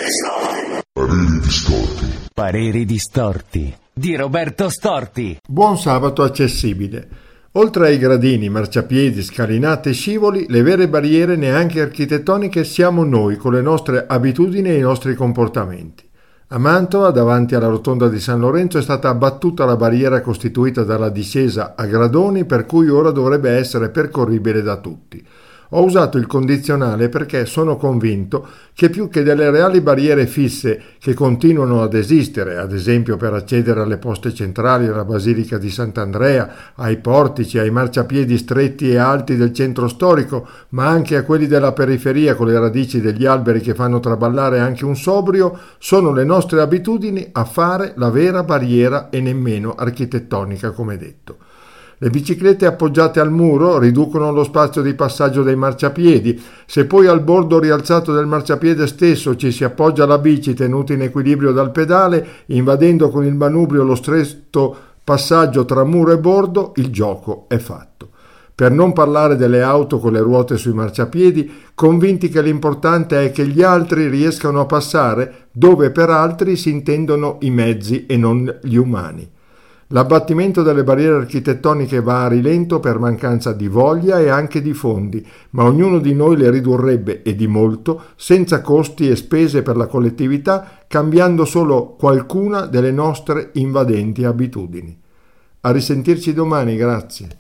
Pareri distorti. Pareri distorti di Roberto Storti. Buon sabato accessibile. Oltre ai gradini, marciapiedi, scalinate e scivoli, le vere barriere neanche architettoniche siamo noi con le nostre abitudini e i nostri comportamenti. A Mantova, davanti alla rotonda di San Lorenzo, è stata abbattuta la barriera costituita dalla discesa a gradoni, per cui ora dovrebbe essere percorribile da tutti. Ho usato il condizionale perché sono convinto che più che delle reali barriere fisse che continuano ad esistere, ad esempio per accedere alle poste centrali, alla Basilica di Sant'Andrea, ai portici, ai marciapiedi stretti e alti del centro storico, ma anche a quelli della periferia con le radici degli alberi che fanno traballare anche un sobrio, sono le nostre abitudini a fare la vera barriera e nemmeno architettonica, come detto. Le biciclette appoggiate al muro riducono lo spazio di passaggio dei marciapiedi. Se poi al bordo rialzato del marciapiede stesso ci si appoggia la bici tenuta in equilibrio dal pedale, invadendo con il manubrio lo stretto passaggio tra muro e bordo, il gioco è fatto. Per non parlare delle auto con le ruote sui marciapiedi, convinti che l'importante è che gli altri riescano a passare, dove per altri si intendono i mezzi e non gli umani. L'abbattimento delle barriere architettoniche va a rilento per mancanza di voglia e anche di fondi, ma ognuno di noi le ridurrebbe, e di molto, senza costi e spese per la collettività, cambiando solo qualcuna delle nostre invadenti abitudini. A risentirci domani, grazie.